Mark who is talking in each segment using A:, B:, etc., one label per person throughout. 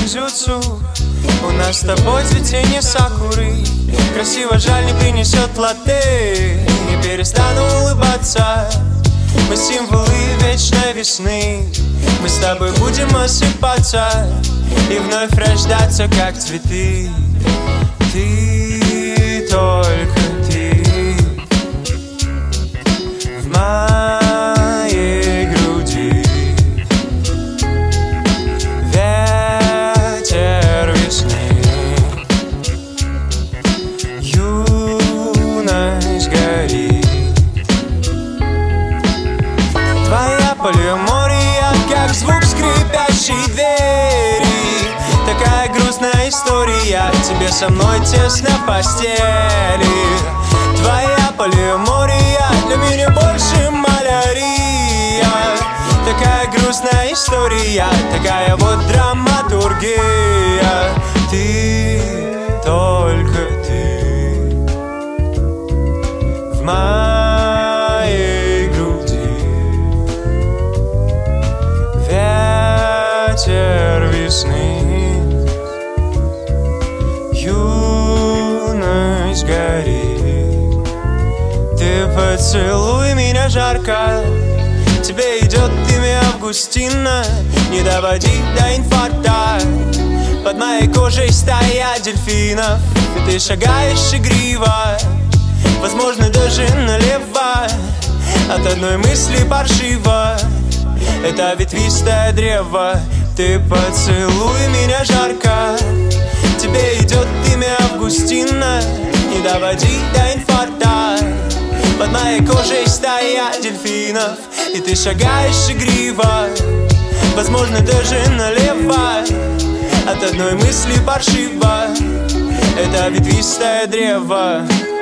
A: гинзюцу. У нас с тобой цветение сакуры. Красиво, жаль, не принесет латте. Не перестану улыбаться. Мы символы вечной весны. Мы с тобой будем осыпаться и вновь рождаться, как цветы. Ты, только ты в моей груди. Ветер весны, юность горит. Твоя полиамория, как звук скрипящей двери. Такая грустная история, тебе со мной тесно в постели. Твоя полиамория, для меня больше малярия. Такая грустная история, такая вот драматургия. Ты, только ты в моей груди. Ветер весны, юность горит. Ты поцелуй меня жарко, тебе идет имя Августина. Не доводи до инфаркта, под моей кожей стая дельфинов. И ты шагаешь игриво, возможно, даже налево. От одной мысли паршиво, это ветвистое древо. Ты поцелуй меня жарко, тебе идет имя Августина. Не доводи до инфаркта, под моей кожей стая дельфинов. И ты шагаешь игриво, возможно, даже налево. От одной мысли паршиво, это ветвистое древо.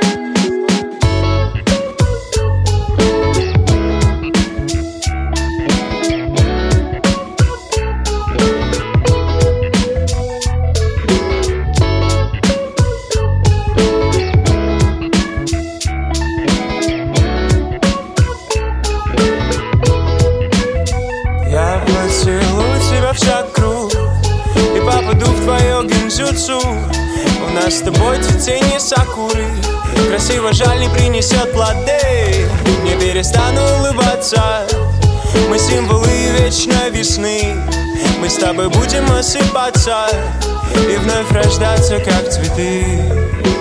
A: Поцелую тебя в чакру и попаду в твое гинзюцу. У нас с тобой цветение сакуры. Красиво, жаль, не принесет латте. Не перестану улыбаться. Мы символы вечной весны. Мы с тобой будем осыпаться и вновь рождаться, как цветы.